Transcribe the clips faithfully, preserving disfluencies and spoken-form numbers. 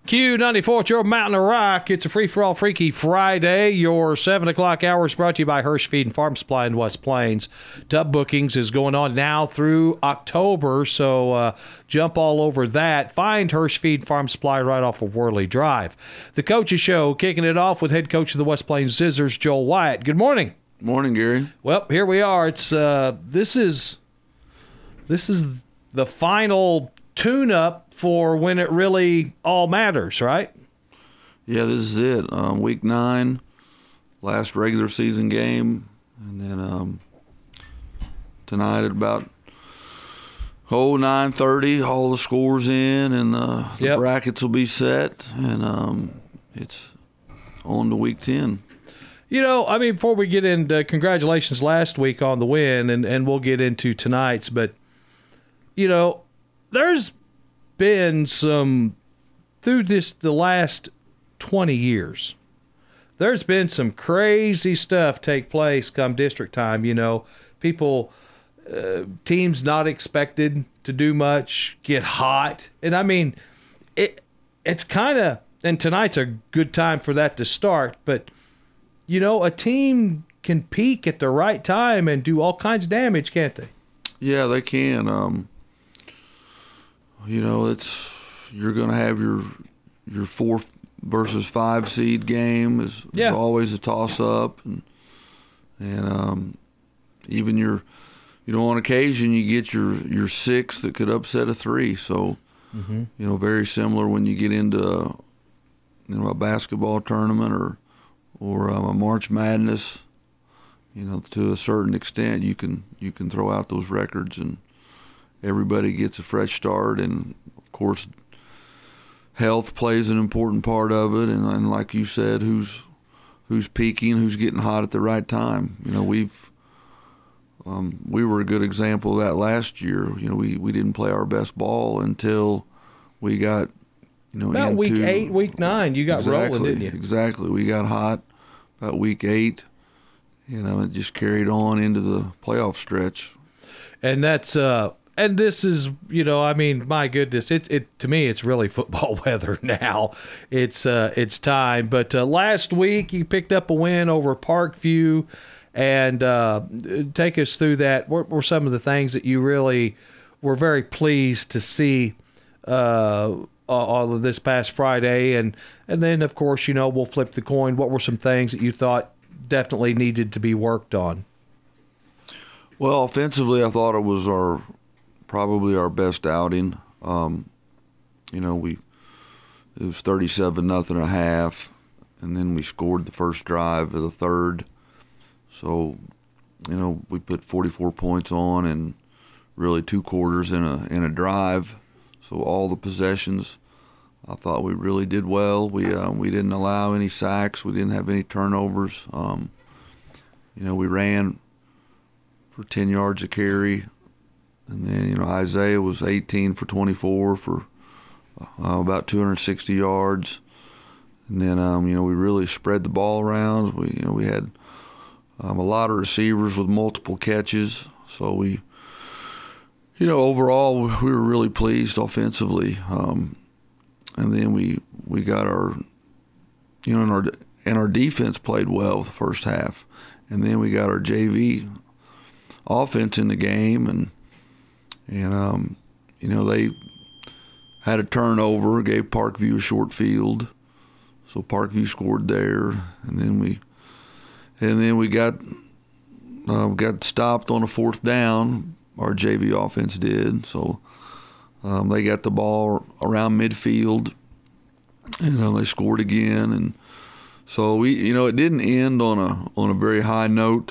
Q ninety-four, it's your Mountain of Rock. It's a free-for-all Freaky Friday. Your seven o'clock hour is brought to you by Hirsch Feed and Farm Supply in West Plains. Tub bookings is going on now through October, so uh, jump all over that. Find Hirsch Feed and Farm Supply right off of Worley Drive. The Coaches Show, kicking it off with head coach of the West Plains Scissors, Joel Wyatt. Good morning. Morning, Gary. Well, here we are. It's uh, this is this is the final tune-up for when it really all matters, right? Yeah, this is it. Um, week nine, last regular season game, and then um, tonight at about oh nine thirty, all the scores in, and the, the yep. brackets will be set, and um, it's on to week ten. You know, I mean, before we get into congratulations last week on the win, and, and we'll get into tonight's, but, you know, there's been some, through this, the last twenty years, there's been some crazy stuff take place come district time. You know, people, uh, teams not expected to do much, get hot. And I mean, it it's kind of, and tonight's a good time for that to start, but, you know, a team can peak at the right time and do all kinds of damage, can't they? Yeah, they can. Um, you know, it's you're going to have your your four versus five seed game is, yeah. is always a toss up, and and um, even your you know on occasion you get your your six that could upset a three. So mm-hmm. you know, very similar when you get into you know a basketball tournament or or um, a March Madness. You know, to a certain extent, you can you can throw out those records and everybody gets a fresh start, and of course health plays an important part of it, and, and like you said, who's who's peaking, who's getting hot at the right time. You know, we've um, we were a good example of that last year. You know, we, we didn't play our best ball until we got you know about into, week eight, week nine, you got exactly, rolling, didn't you? Exactly, we got hot about week eight. You know, it just carried on into the playoff stretch, and that's uh. And this is, you know, I mean, my goodness, it it to me, it's really football weather now. It's uh, it's time. But uh, last week you picked up a win over Parkview, and uh, take us through that. What were some of the things that you really were very pleased to see uh, all of this past Friday? And and then, of course, you know, we'll flip the coin. What were some things that you thought definitely needed to be worked on? Well, offensively, I thought it was our probably our best outing. Um, you know, we it was thirty-seven nothing a half, and then we scored the first drive of the third. So, you know, we put forty-four points on in really two quarters in a in a drive. So all the possessions, I thought we really did well. We uh, we didn't allow any sacks. We didn't have any turnovers. Um, you know, we ran for ten yards a carry. And then, you know, Isaiah was eighteen for twenty-four for uh, about two hundred sixty yards. And then, um, you know, we really spread the ball around. We, you know, we had um, a lot of receivers with multiple catches. So we, you know, overall we were really pleased offensively. Um, and then we we got our, you know, and our and our defense played well the first half. And then we got our J V offense in the game, and. And, um, you know, they had a turnover, gave Parkview a short field. So Parkview scored there. And then we and then we got uh, got stopped on a fourth down. Our J V offense did. So um, they got the ball around midfield. And uh, they scored again. And so, we, you know, it didn't end on a, on a very high note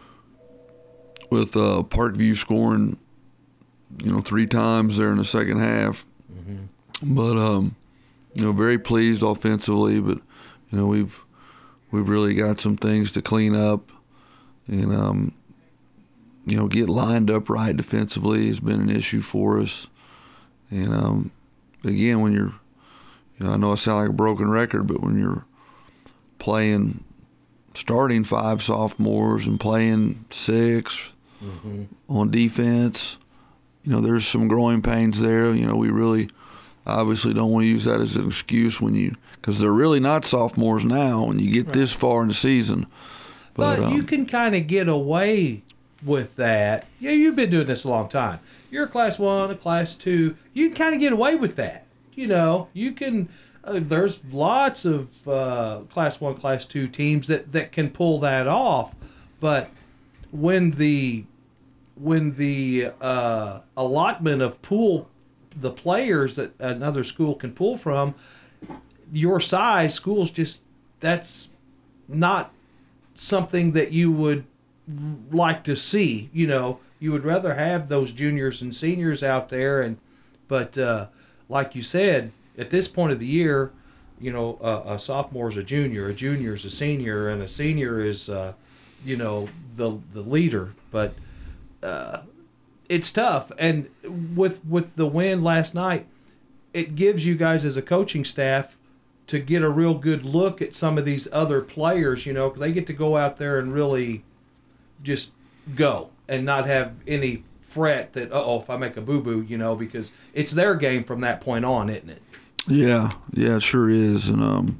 with uh, Parkview scoring you know, three times there in the second half. Mm-hmm. But, um, you know, very pleased offensively, but, you know, we've we've really got some things to clean up and, um, you know, get lined up right defensively has been an issue for us. And, um, again, when you're, you know, I know I sound like a broken record, but when you're playing, starting five sophomores and playing six mm-hmm. on defense, you know, there's some growing pains there. You know, we really, obviously don't want to use that as an excuse when you, because they're really not sophomores now when you get right. this far in the season. But, but um, you can kind of get away with that. Yeah, you've been doing this a long time. You're a class one, a class two. You can kind of get away with that. You know, you can. Uh, there's lots of uh, class one, class two teams that, that can pull that off. But when the when the uh, allotment of pool the players that another school can pull from, your size schools just that's not something that you would like to see. You know, you would rather have those juniors and seniors out there, and but uh, like you said, at this point of the year, you know, uh, a sophomore is a junior, a junior is a senior, and a senior is, uh, you know, the the leader. But uh, it's tough, and with with the win last night, it gives you guys as a coaching staff to get a real good look at some of these other players. You know, 'cause they get to go out there and really just go and not have any fret that, uh oh, if I make a boo-boo, you know, because it's their game from that point on, isn't it? Yeah, yeah, it sure is. And, um,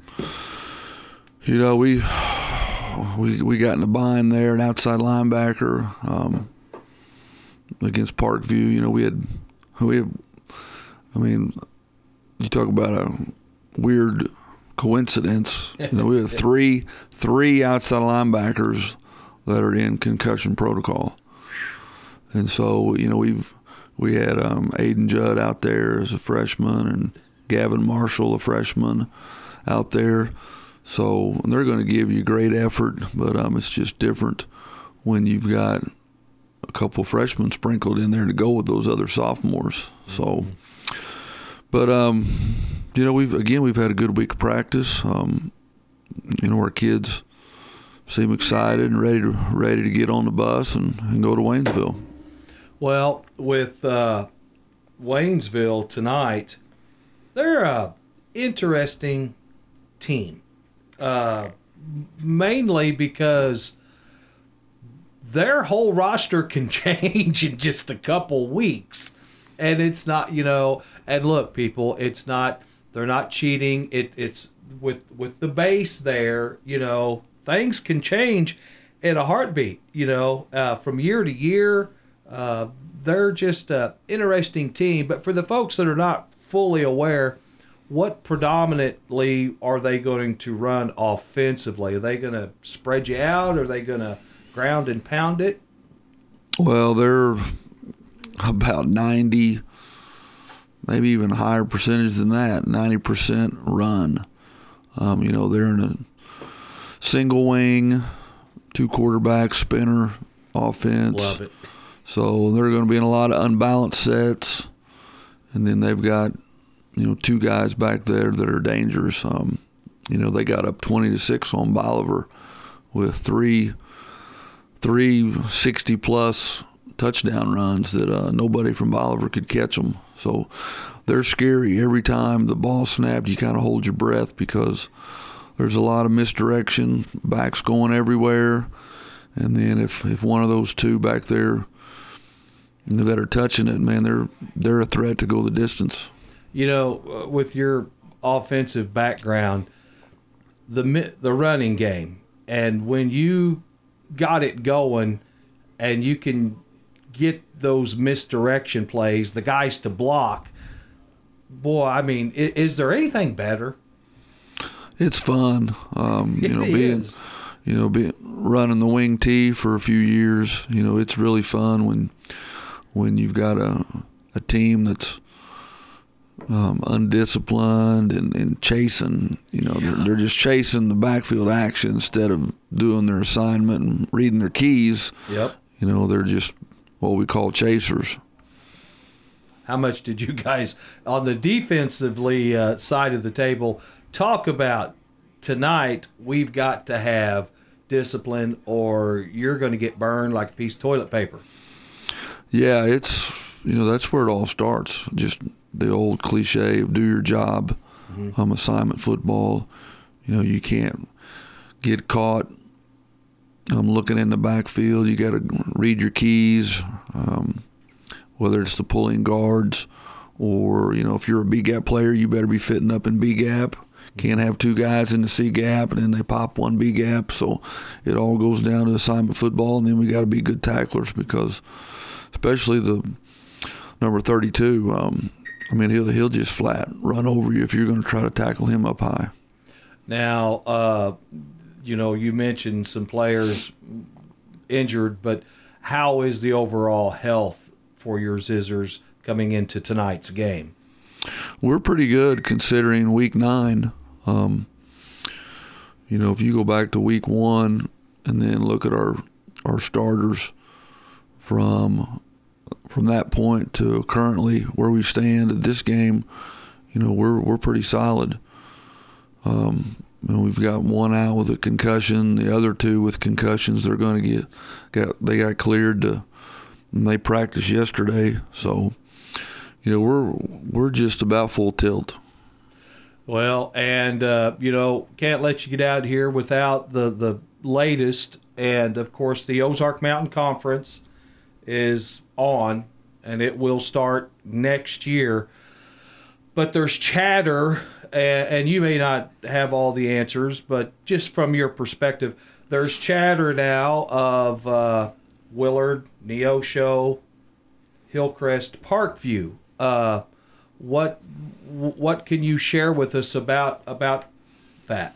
you know, we we we got in a bind there, an outside linebacker um, against Parkview. You know, we had, we had, I mean, you talk about a weird coincidence. You know, we have three three outside linebackers that are in concussion protocol. And so, you know, we've we had um, Aiden Judd out there as a freshman and Gavin Marshall, a freshman, out there. So they're going to give you great effort, but um, it's just different when you've got a couple freshmen sprinkled in there to go with those other sophomores. So, but um, you know, we've again we've had a good week of practice. Um, you know, our kids seem excited and ready to ready to get on the bus and, and go to Waynesville. Well, with uh, Waynesville tonight, they're a interesting team, uh, mainly because their whole roster can change in just a couple weeks, and it's not, you know. And look, people, it's not. They're not cheating. It it's with with the base there, you know. Things can change in a heartbeat, you know, uh, from year to year. Uh, they're just an interesting team. But for the folks that are not fully aware, what predominantly are they going to run offensively? Are they going to spread you out? Are they going to ground and pound it? Well, they're about ninety, maybe even higher percentage than that, ninety percent run. Um, you know, they're in a single wing, two quarterback spinner offense. Love it. So they're going to be in a lot of unbalanced sets, and then they've got, you know, two guys back there that are dangerous. Um, you know, they got up twenty to six on Bolivar with three, three sixty plus touchdown runs that uh, nobody from Bolivar could catch them. So they're scary. Every time the ball snapped, you kind of hold your breath because there's a lot of misdirection, backs going everywhere. And then if, if one of those two back there, you know, that are touching it, man, they're they're a threat to go the distance. You know, with your offensive background, the the running game, and when you got it going and you can get those misdirection plays, the guys to block, boy, I mean, is, is there anything better? It's fun, um, you know, it being, is. you know, being running the wing tee for a few years. You know, it's really fun when when you've got a a team that's um, undisciplined and, and chasing. You know, yeah. they're, they're just chasing the backfield action instead of doing their assignment and reading their keys. Yep. You know, they're just what we call chasers. How much did you guys on the defensively uh, side of the table talk about tonight? We've got to have discipline or you're going to get burned like a piece of toilet paper. Yeah, it's, you know, that's where it all starts. Just the old cliche of do your job, mm-hmm. um, assignment football. You know, you can't get caught um, looking in the backfield. You got to read your keys, um, whether it's the pulling guards or, you know, if you're a B-gap player, you better be fitting up in B-gap. Can't have two guys in the C-gap, and then they pop one B-gap. So it all goes down to assignment football, and then we got to be good tacklers because especially the number thirty-two, um, I mean, he'll, he'll just flat run over you if you're going to try to tackle him up high. Now, uh, you know, you mentioned some players injured, but how is the overall health for your Zizzers coming into tonight's game? We're pretty good considering week nine. Um, you know, if you go back to week one and then look at our our starters from from that point to currently where we stand at this game, you know, we're we're pretty solid. Um, you know, we've got one out with a concussion, the other two with concussions. They're going to get got they got cleared to, and they practiced yesterday, so. You know, we're we're just about full tilt. Well, and, uh, you know, can't let you get out here without the, the latest. And, of course, the Ozark Mountain Conference is on, and it will start next year. But there's chatter, and, and you may not have all the answers, but just from your perspective, there's chatter now of uh, Willard, Neosho, Hillcrest, Parkview. Uh, what what can you share with us about about that?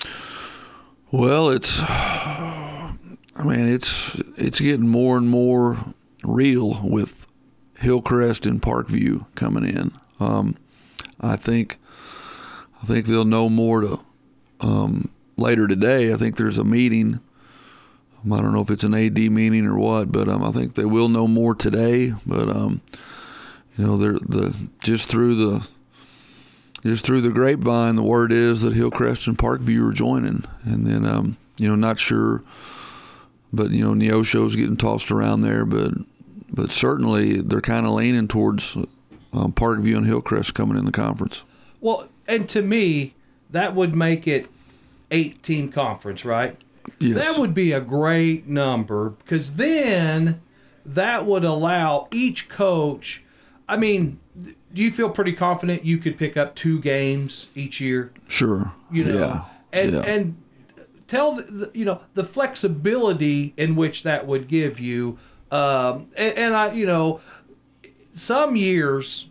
Well, it's I mean it's it's getting more and more real with Hillcrest and Parkview coming in. Um, I think I think they'll know more to um, later today. I think there's a meeting. I don't know if it's an A D meeting or what, but um, I think they will know more today. But um, you know, they're the just through the just through the grapevine, the word is that Hillcrest and Parkview are joining, and then um, you know, not sure, but you know, Neosho's getting tossed around there, but but certainly they're kind of leaning towards um, Parkview and Hillcrest coming in the conference. Well, and to me, that would make it eight-team conference, right? Yes. That would be a great number because then that would allow each coach. I mean, do you feel pretty confident you could pick up two games each year? Sure. You know, yeah. and yeah. and tell the, you know the flexibility in which that would give you. Um, and, and I, you know, some years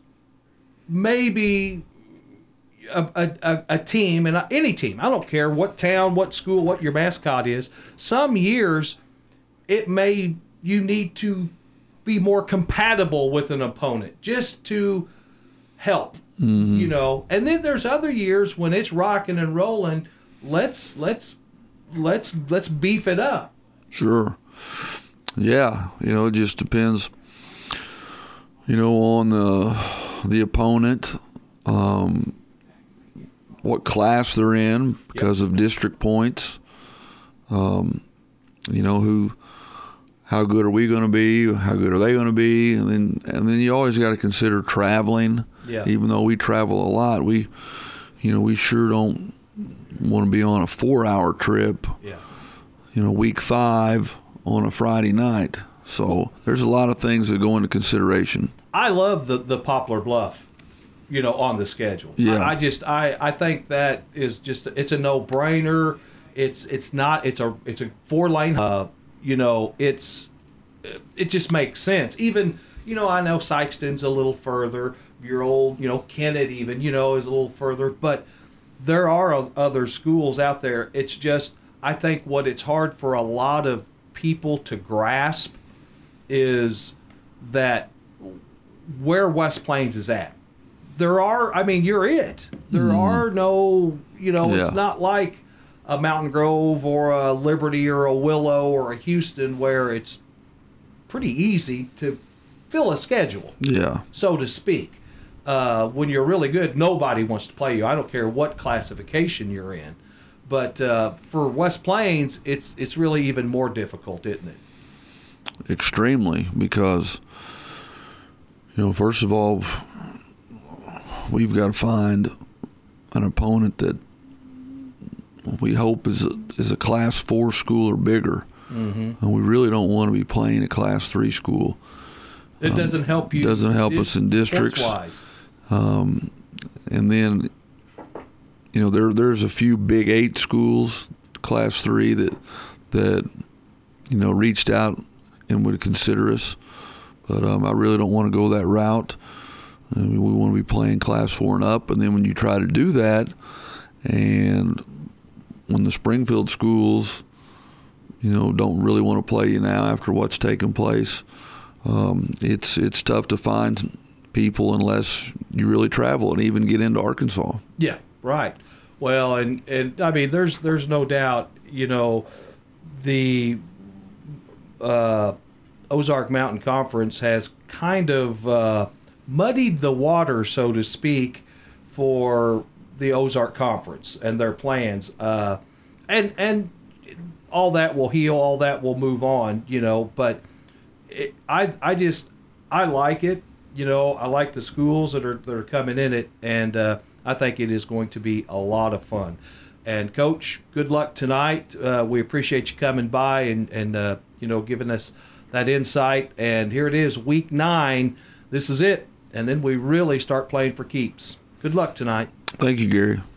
maybe. A, a, a team, and any team, I don't care what town, what school, what your mascot is, some years it may, you need to be more compatible with an opponent just to help, mm-hmm. you know. And then there's other years when it's rocking and rolling, let's let's let's let's beef it up. Sure. Yeah, you know, it just depends, you know, on the the opponent. Um what class they're in because yep. of district points. Um, you know, who, how good are we going to be? How good are they going to be? And then, and then you always got to consider traveling. Yeah. Even though we travel a lot, we, you know, we sure don't want to be on a four-hour trip. Yeah. You know, week five on a Friday night. So there's a lot of things that go into consideration. I love the the Poplar Bluff. You know, on the schedule. Yeah. I, I just I, I think that is just it's a no brainer. It's it's not it's a it's a four lane hub. You know, it's it just makes sense. Even you know I know Sykeston's a little further. Your old you know Kennett even you know is a little further, but there are other schools out there. It's just I think what it's hard for a lot of people to grasp is that where West Plains is at. There are, I mean, you're it. There mm. are no, you know, yeah. it's not like a Mountain Grove or a Liberty or a Willow or a Houston where it's pretty easy to fill a schedule, yeah, so to speak. Uh, when you're really good, nobody wants to play you. I don't care what classification you're in. But uh, for West Plains, it's it's really even more difficult, isn't it? Extremely, because, you know, first of all, we've got to find an opponent that we hope is a, is a class four school or bigger. Mm-hmm. And we really don't want to be playing a class three school. It um, doesn't help you. Doesn't help us in districts. Wise. Um, and then, you know, there there's a few Big Eight schools, Class Three, that that you know reached out and would consider us. But um, I really don't want to go that route. I mean, we want to be playing Class Four and up. And then when you try to do that, and when the Springfield schools, you know, don't really want to play you now after what's taken place, um, it's it's tough to find people unless you really travel and even get into Arkansas. Yeah, right. Well, and, and I mean, there's there's no doubt, you know, the uh, Ozark Mountain Conference has kind of uh, muddied the water, so to speak, for the Ozark Conference and their plans. Uh, and and all that will heal, all that will move on, you know, but it, I I just, I like it. You know, I like the schools that are that are coming in it, and uh, I think it is going to be a lot of fun. And Coach, good luck tonight. Uh, we appreciate you coming by and and uh, you know giving us that insight. And here it is, week nine. This is it, and then we really start playing for keeps. Good luck tonight. Thank you, Gary.